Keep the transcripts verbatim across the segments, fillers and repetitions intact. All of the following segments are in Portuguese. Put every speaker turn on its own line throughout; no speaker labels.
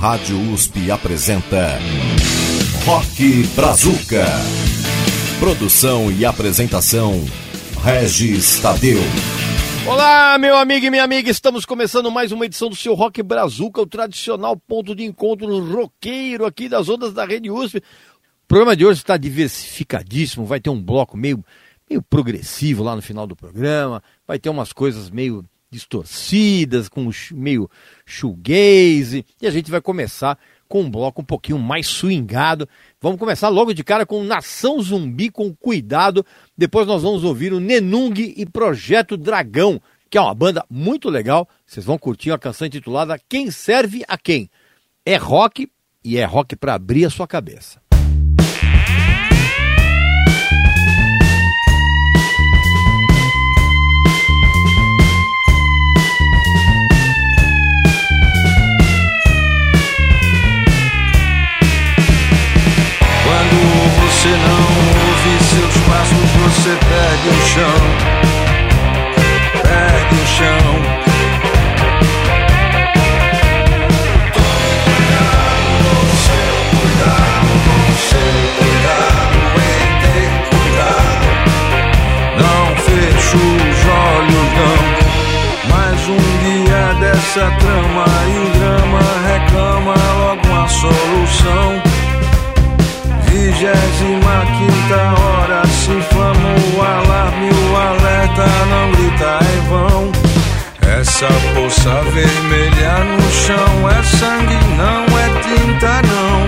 Rádio U S P apresenta Rock Brazuca. Produção e apresentação, Regis Tadeu.
Olá, meu amigo e minha amiga, estamos começando mais uma edição do seu Rock Brazuca, o tradicional ponto de encontro roqueiro aqui das ondas da Rede U S P. O programa de hoje está diversificadíssimo, vai ter um bloco meio, meio progressivo lá no final do programa, vai ter umas coisas meio distorcidas, com meio shoegaze, e a gente vai começar com um bloco um pouquinho mais swingado. Vamos começar logo de cara com Nação Zumbi com Cuidado, depois nós vamos ouvir o Nenung e Projeto Dragão, que é uma banda muito legal, vocês vão curtir a canção intitulada Quem Serve a Quem. É rock, e é rock para abrir a sua cabeça.
Você não ouve seus passos, você perde o chão, perde o chão. Tome cuidado com seu cuidado, com seu cuidado, em ter cuidado. Não fecho os olhos não, mais um dia dessa trama e o drama reclama logo uma solução. Vigésima quinta hora, se inflama o alarme, o alerta não grita em vão. Essa poça vermelha no chão é sangue, não é tinta não.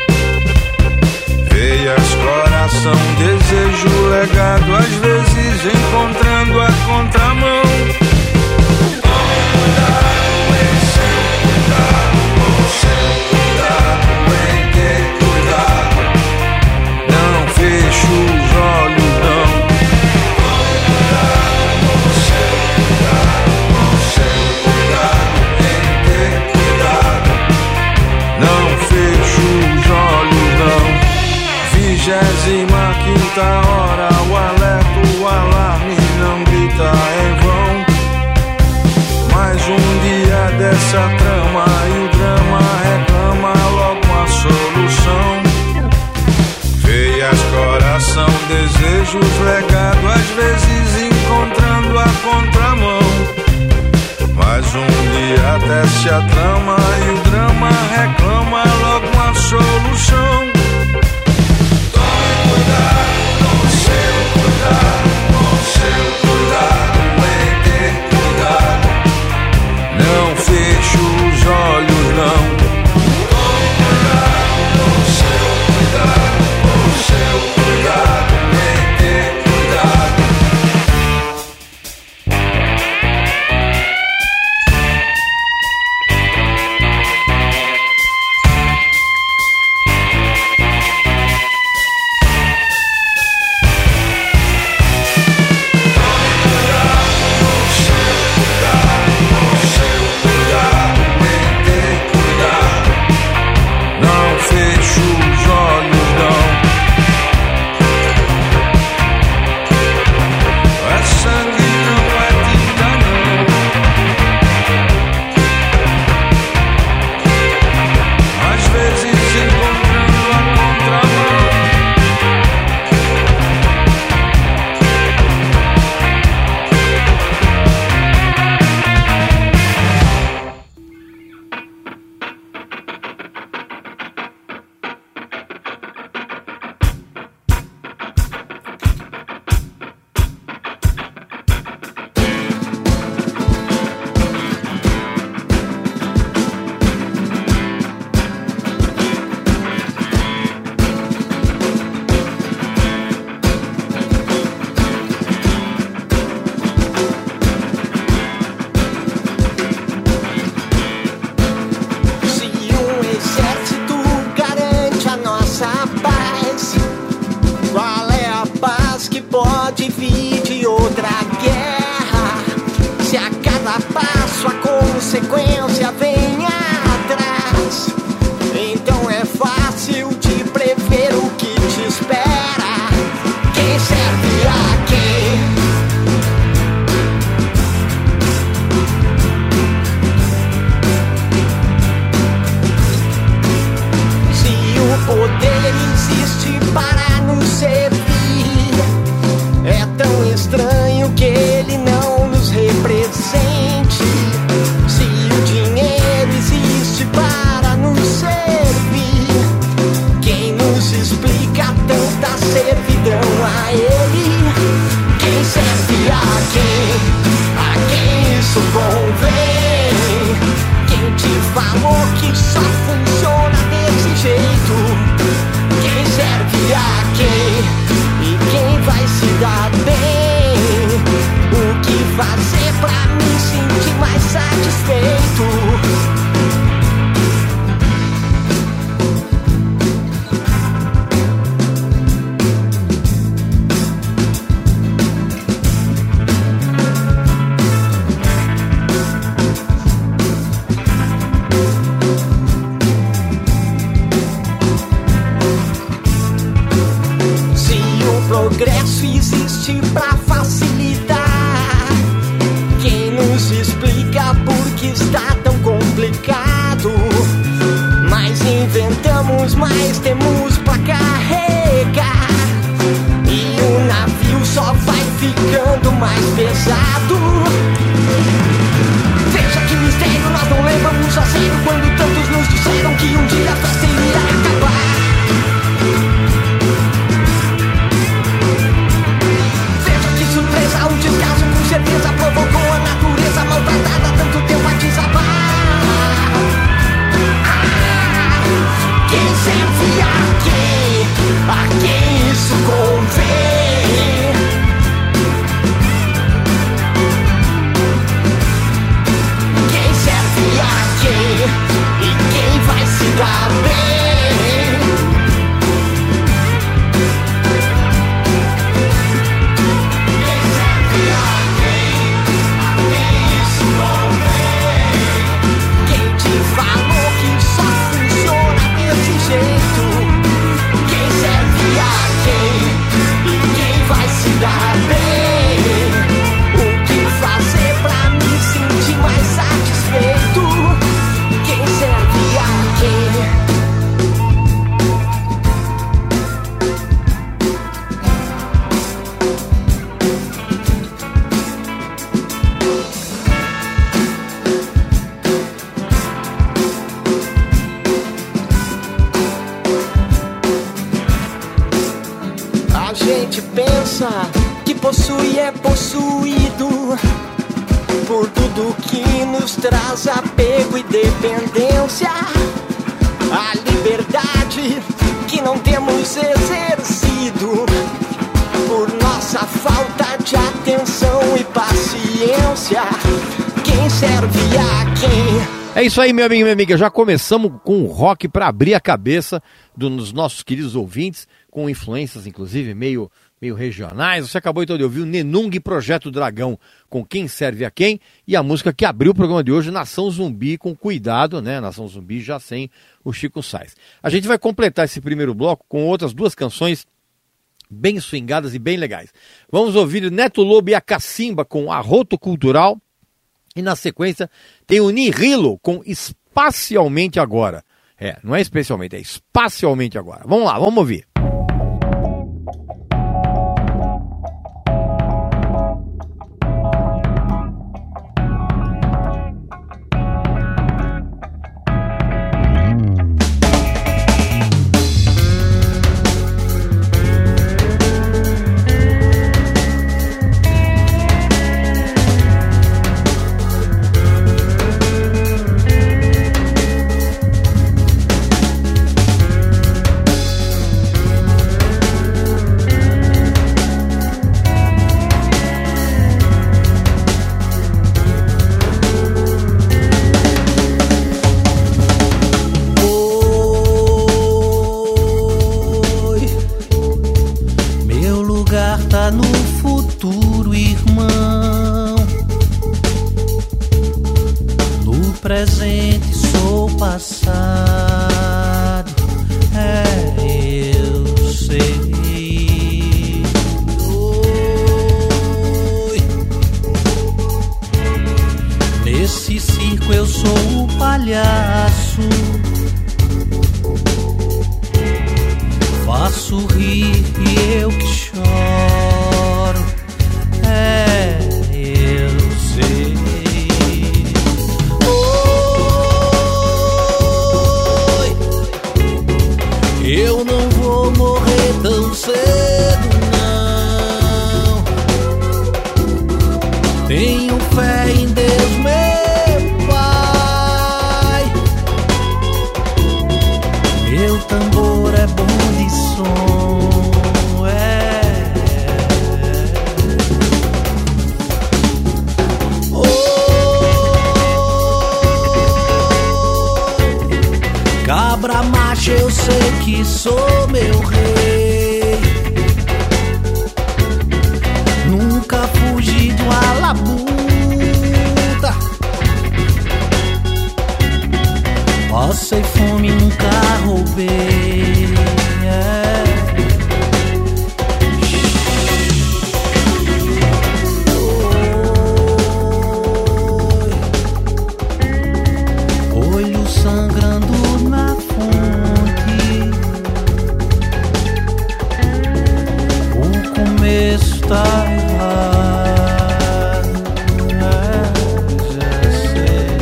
Veias, coração, desejo legado, às vezes encontrando a contramão. Tome cuidado em seu cuidado, com seu cuidado, em ter cuidado. Fecho os olhos não. Tome cuidado com seu cuidado, com seu cuidado, em ter cuidado. Não fecho os olhos não. Vigésima quinta hora, o alerta, o alarme não grita em vão. Mais um dia dessa trama e o drama reclama logo uma solução. Veias, coração, desejos legado, às vezes encontrando a contramão. Mais um dia desce a trama e o drama reclama logo uma solução. Tome cuidado com seu cuidado, com seu cuidado, em ter cuidado. Não fecho os olhos não. Tome cuidado com seu cuidado, seu cuidado, em ter cuidado.
jeito.
Progresso existe pra facilitar. Quem nos explica por que está tão complicado? Mais inventamos, mais temos pra carregar. E o navio só vai ficando mais pesado. Veja que mistério, nós não levamos a sério quando tantos nos disseram que um dia a festa iria acabar. Um descaso com certeza provocou a natureza maltratada tanto tempo a desabar. Ah, quem serve a quem? A quem isso convém? Quem serve a quem? E quem vai se dar bem? Que possui é possuído por tudo que nos traz apego e dependência. A liberdade que não temos exercido por nossa falta de atenção e paciência. Quem serve a quem?
É isso aí, meu amigo e minha amiga. Já começamos com o rock para abrir a cabeça dos nossos queridos ouvintes, com influências, inclusive, meio, meio regionais. Você acabou então de ouvir o Nenung Projeto Dragão, com Quem Serve a Quem, e a música que abriu o programa de hoje, Nação Zumbi, com Cuidado, né? Nação Zumbi já sem o Chico Sainz. A gente vai completar esse primeiro bloco com outras duas canções bem swingadas e bem legais. Vamos ouvir o Neto Lobo e a Cacimba com Arroto Cultural, e na sequência tem o Nihilo com Espacialmente Agora. É, não é especialmente, é espacialmente agora. Vamos lá, vamos ouvir.
Oh
cabra macho, eu sei que sou meu rei. Nunca fugi de uma labuta. Passei fome, nunca roubei. É. Olho sangrando na fonte. O começo tá errado. É, já sei.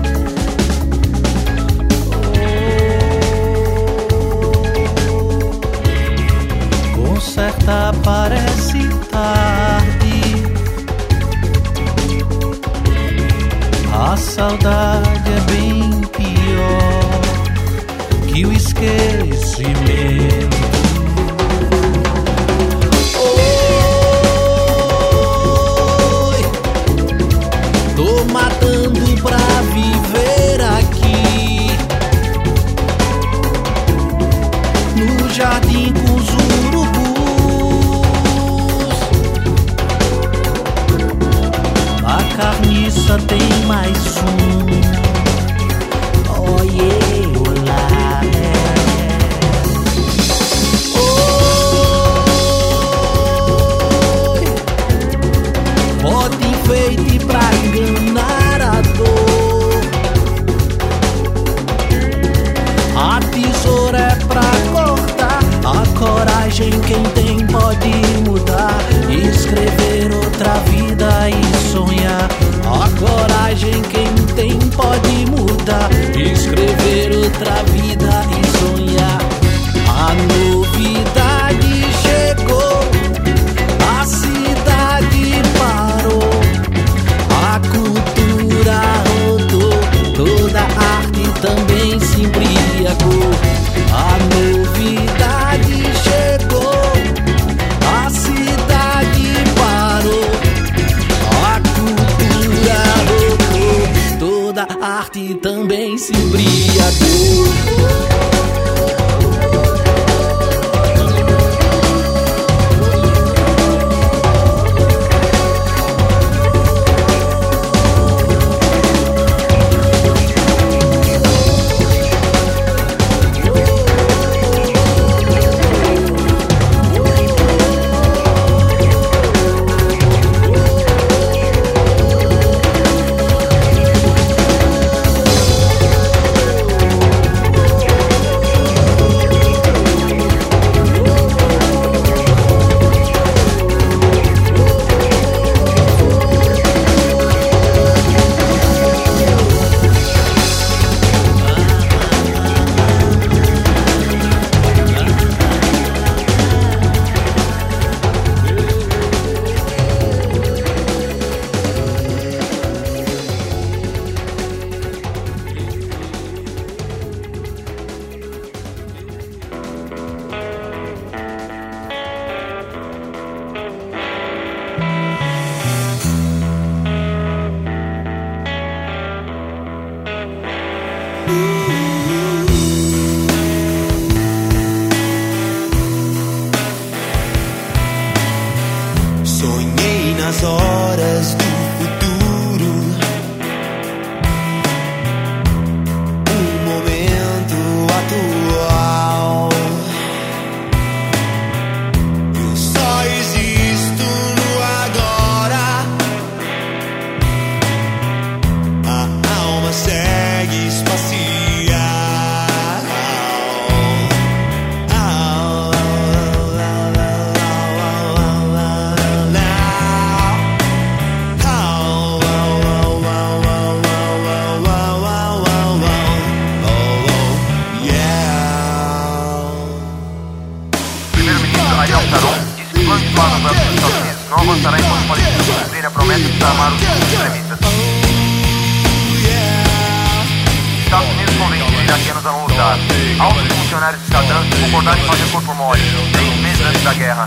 Consertar parece tarde. A saudade é bem pior que o esquecimento. Oi, tô matando pra viver aqui no jardim com os urubus. A carniça tem mais um. Oh yeah, olá, é. Oi, bota enfeite pra enganar a dor. A tesoura é pra cortar. A coragem quem tem pode mudar. Escrever outra vida e sonhar. A coragem quem tem pode mudar. Escrever outra vida e sonhar. A novidade chegou, a cidade parou, a cultura rodou, toda a arte também se embriagou. A novidade chegou, a cidade parou, a cultura rodou, toda a arte também se embriagou.
Sonhei nas horas do futuro, o momento atual. Eu só existo no agora. A alma segue espacial.
Não avançará enquanto palestinos cumprirem a promessa de desarmar os extremistas. Estados Unidos convence os iraquianos a não lutar. Altos funcionários de Saddam concordaram em fazer corpo mole, três meses antes da guerra.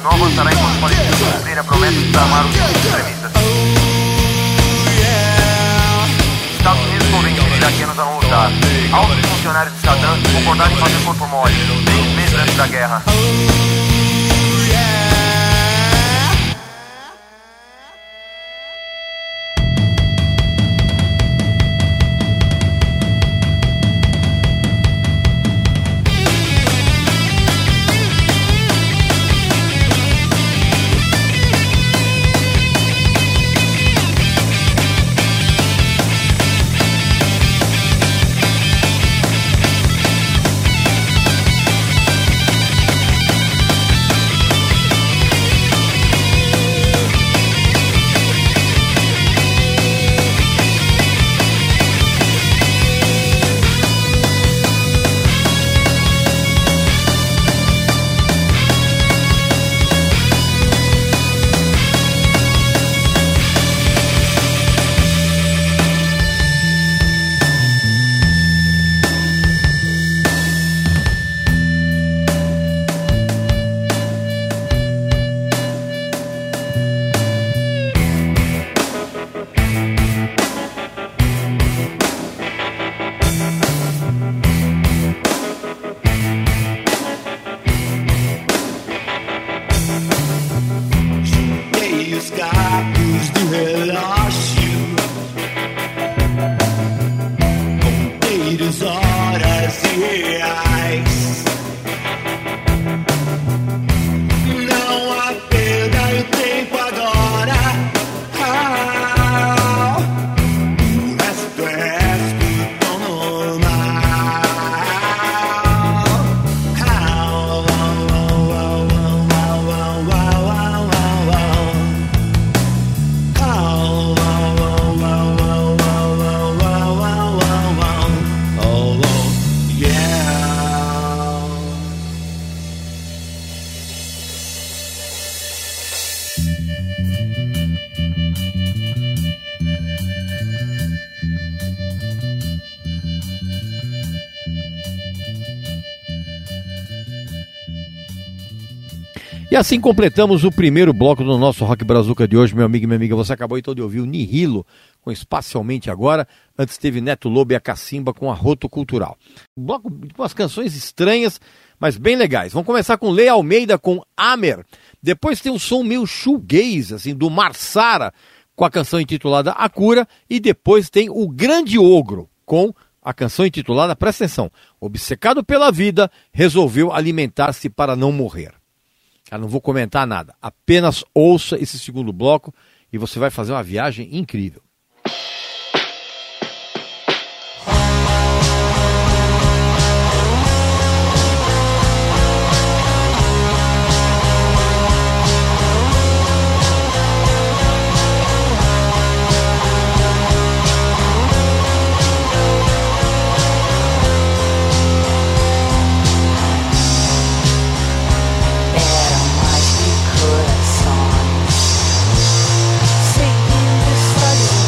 não avançará enquanto os palestinos cumprirem a promessa de desarmar os extremistas. Estados Unidos convenceu os iraquianos a não lutar. Altos funcionários de Saddam concordaram em fazer corpo mole, seis meses antes da guerra.
E assim completamos o primeiro bloco do nosso Rock Brazuca de hoje, meu amigo e minha amiga. Você acabou então de ouvir o Nihilo com Espacialmente Agora. Antes teve Neto Lobo e a Cacimba com Arroto Cultural. Um bloco com umas canções estranhas, mas bem legais. Vamos começar com Lei Almeida com Amer. Depois tem um som meio shoegaze, assim, do Marsara, com a canção intitulada A Cura. E depois tem o Grande Ogro com a canção intitulada, presta atenção, Obcecado pela Vida, resolveu alimentar-se para não morrer. Eu não vou comentar nada, apenas ouça esse segundo bloco e você vai fazer uma viagem incrível.
Seguindo histórias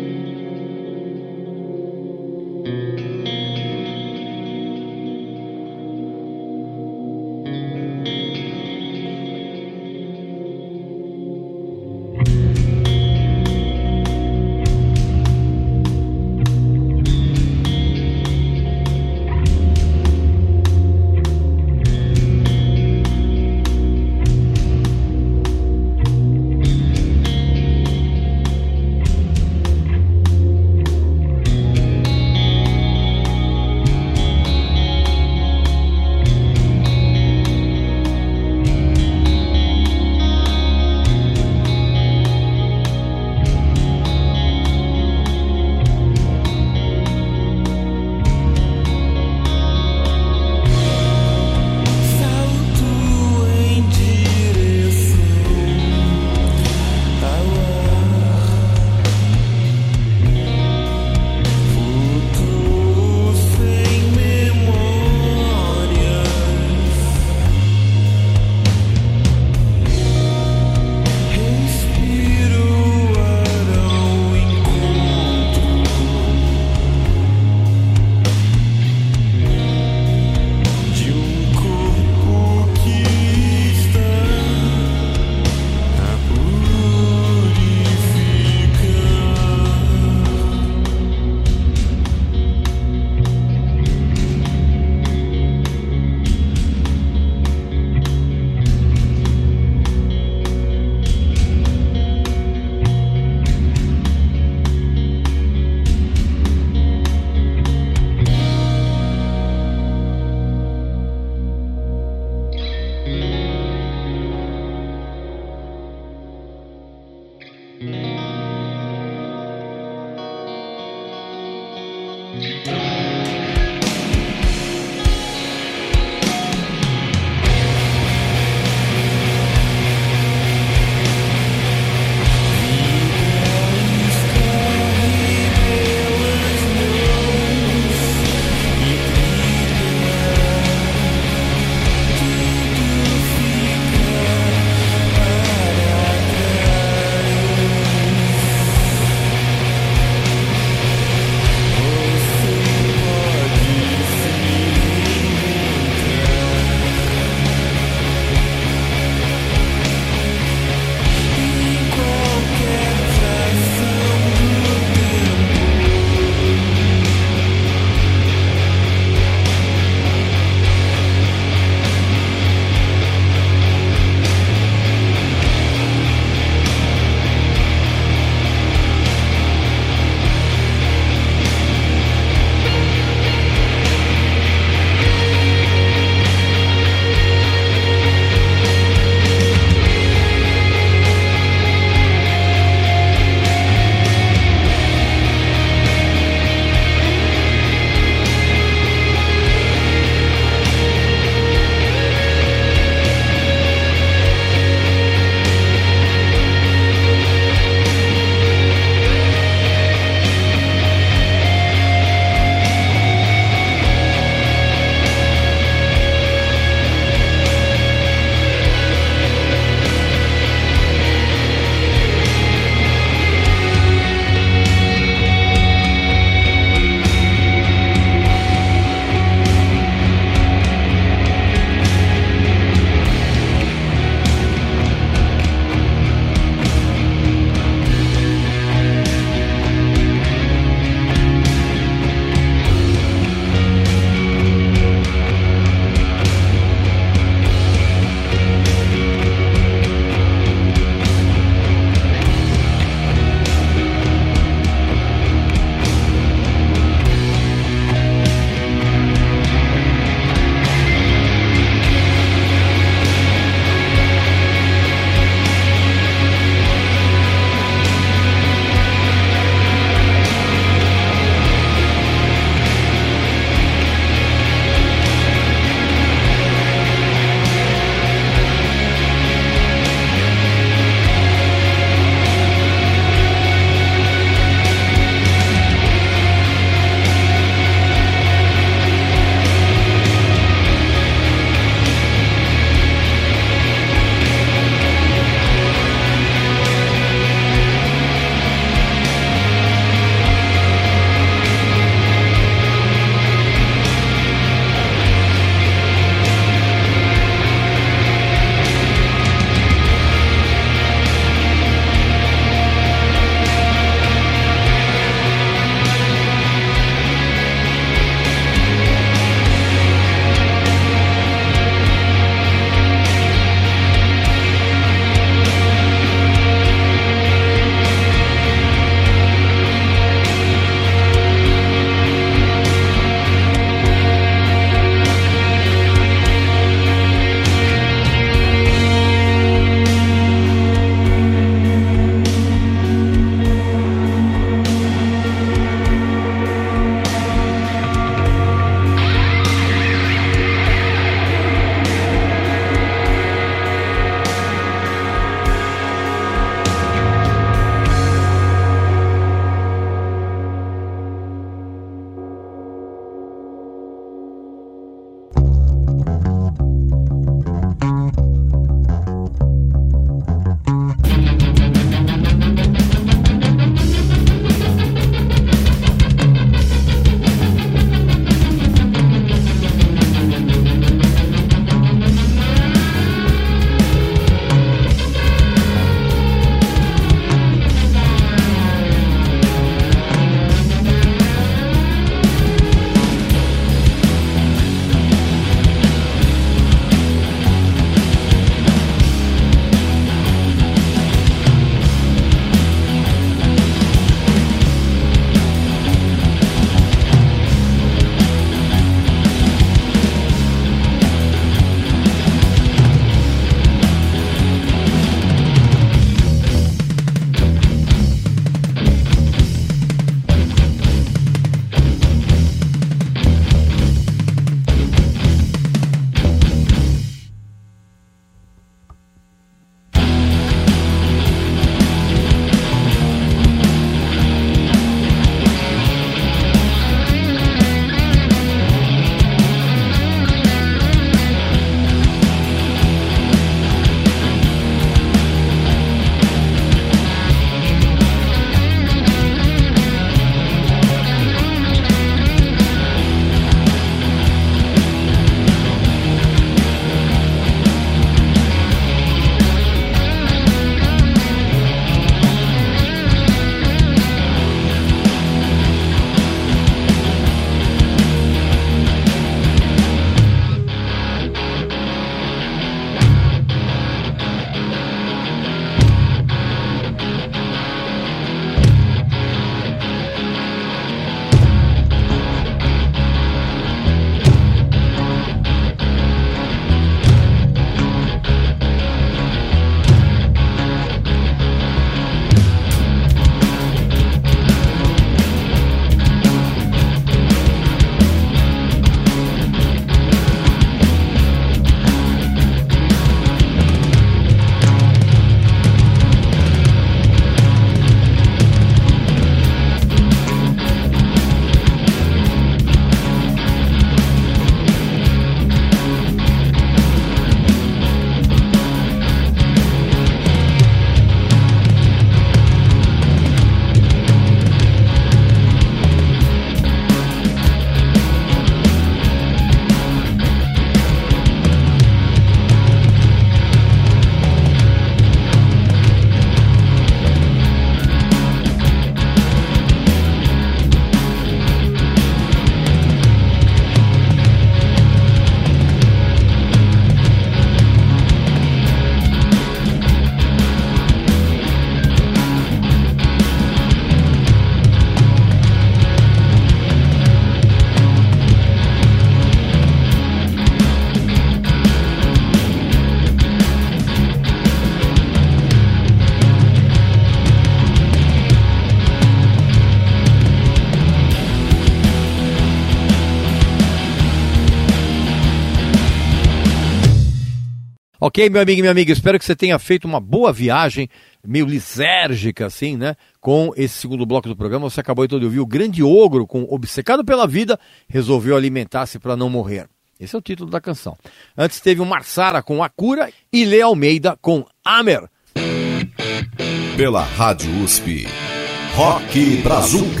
Ok, meu amigo e minha amiga, espero que você tenha feito uma boa viagem, meio lisérgica assim, né? Com esse segundo bloco do programa. Você acabou então de ouvir o Grande Ogro, com Obcecado pela Vida, resolveu alimentar-se para não morrer. Esse é o título da canção. Antes teve o Marsara com A Cura e Lê Almeida com Amer.
Pela Rádio U S P, Rock Brazuca.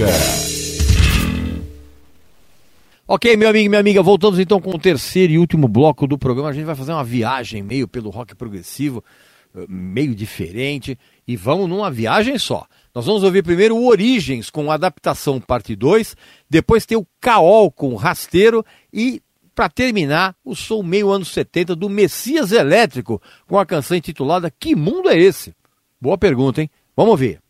Ok, meu amigo e minha amiga, voltamos então com o terceiro e último bloco do programa. A gente vai fazer uma viagem meio pelo rock progressivo, meio diferente, e vamos numa viagem só. Nós vamos ouvir primeiro o Origens com Adaptação parte dois, depois tem o Caol com Rasteiro e, para terminar, o som meio anos setenta do Messias Elétrico com a canção intitulada Que Mundo é Esse? Boa pergunta, hein? Vamos ouvir.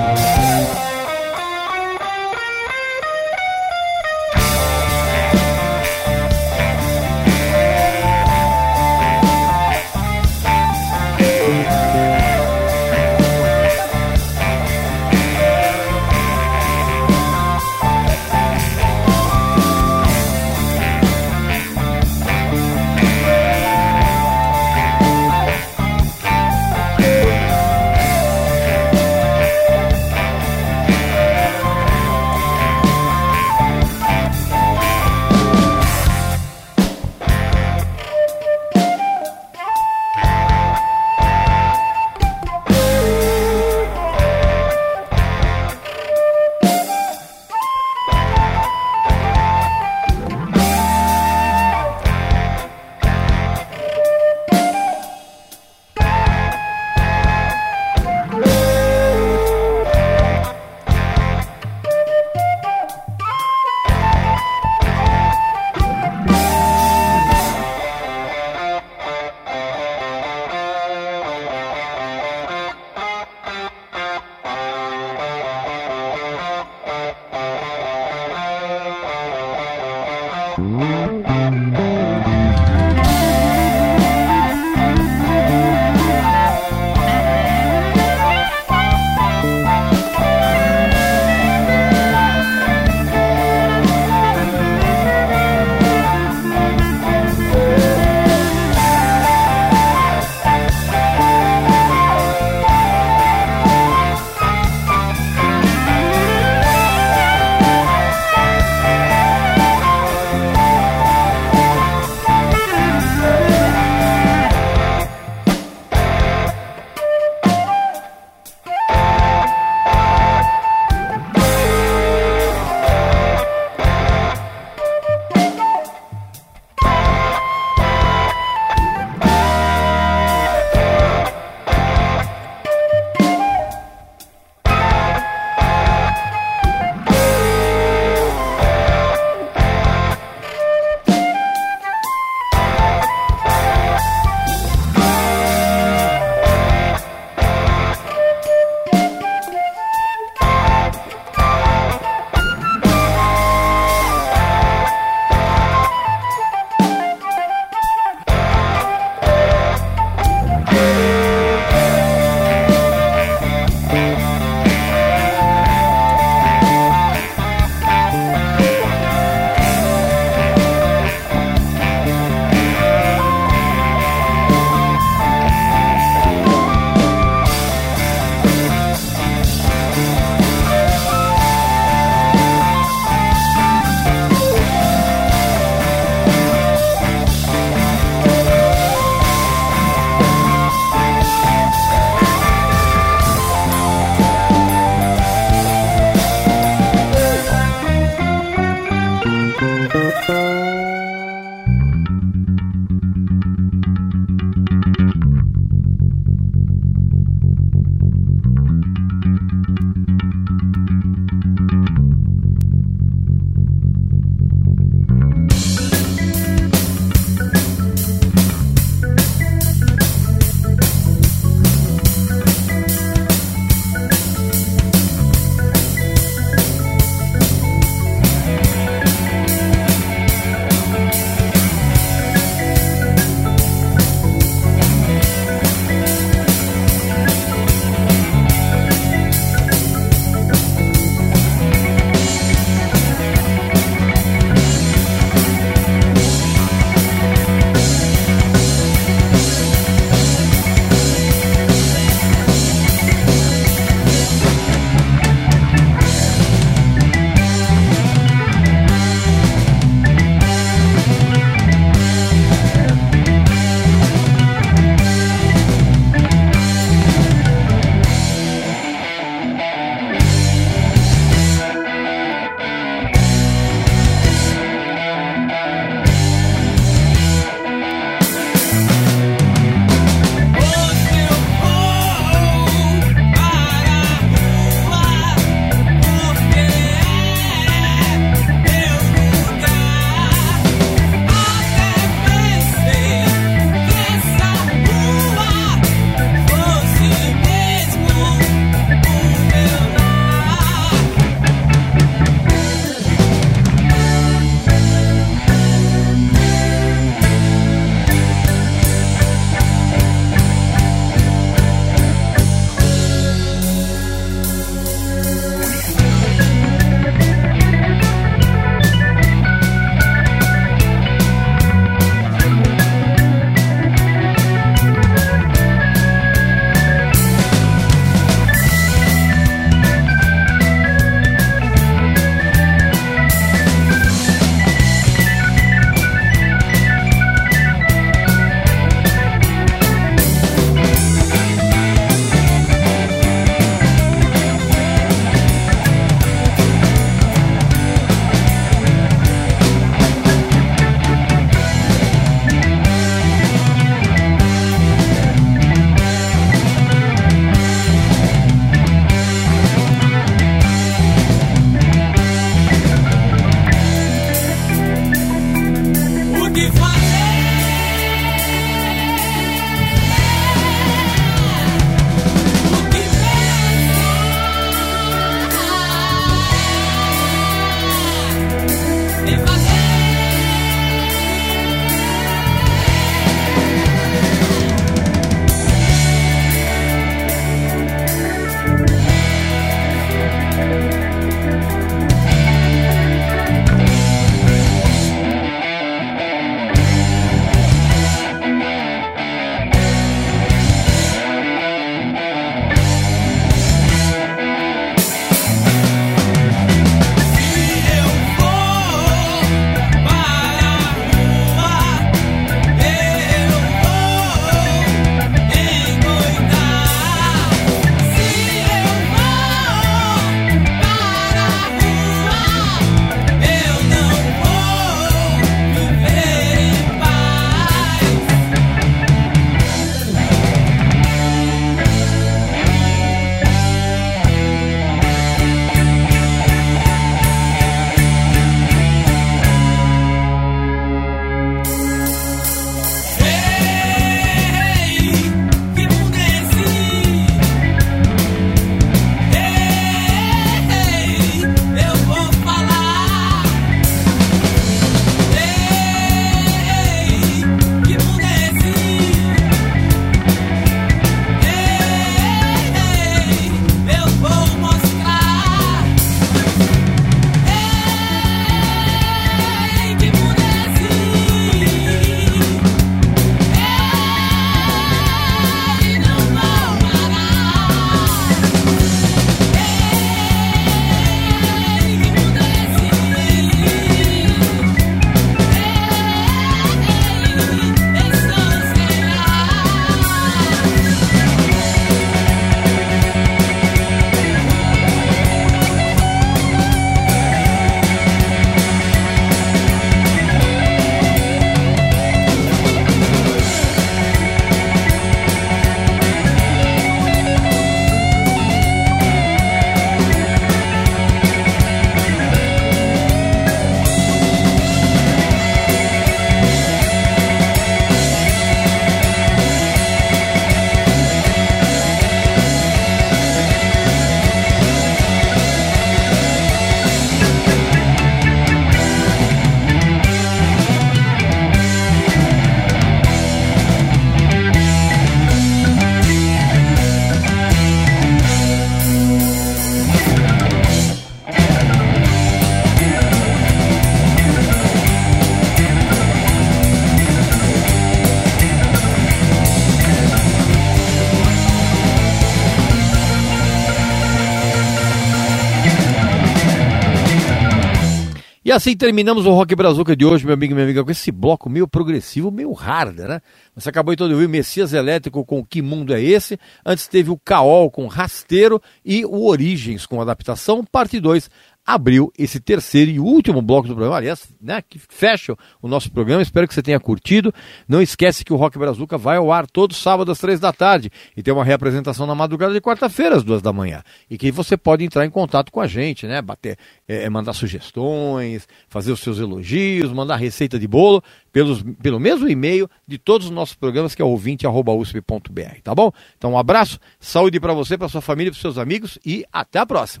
E assim terminamos o Rock Brazuca de hoje, meu amigo e minha amiga, com esse bloco meio progressivo, meio hard, né? Você acabou de ouvir o Messias Elétrico com Que Mundo É Esse? Antes teve o Caol com Rasteiro e o Origens com Adaptação, parte dois. Abriu esse terceiro e último bloco do programa, aliás, né, que fecha o nosso programa. Espero que você tenha curtido. Não esquece que o Rock Brazuca vai ao ar todo sábado às três da tarde e tem uma reapresentação na madrugada de quarta-feira às duas da manhã. E que você pode entrar em contato com a gente, né, bater, é, mandar sugestões, fazer os seus elogios, mandar receita de bolo pelos, pelo mesmo e-mail de todos os nossos programas, que é ouvinte arroba u s p ponto b r, tá bom? Então um abraço, saúde para você, para sua família, para seus amigos e até a próxima.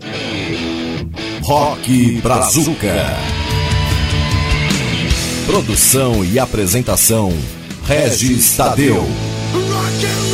Rock Brazuca. Produção e apresentação, Regis Tadeu.
Rock and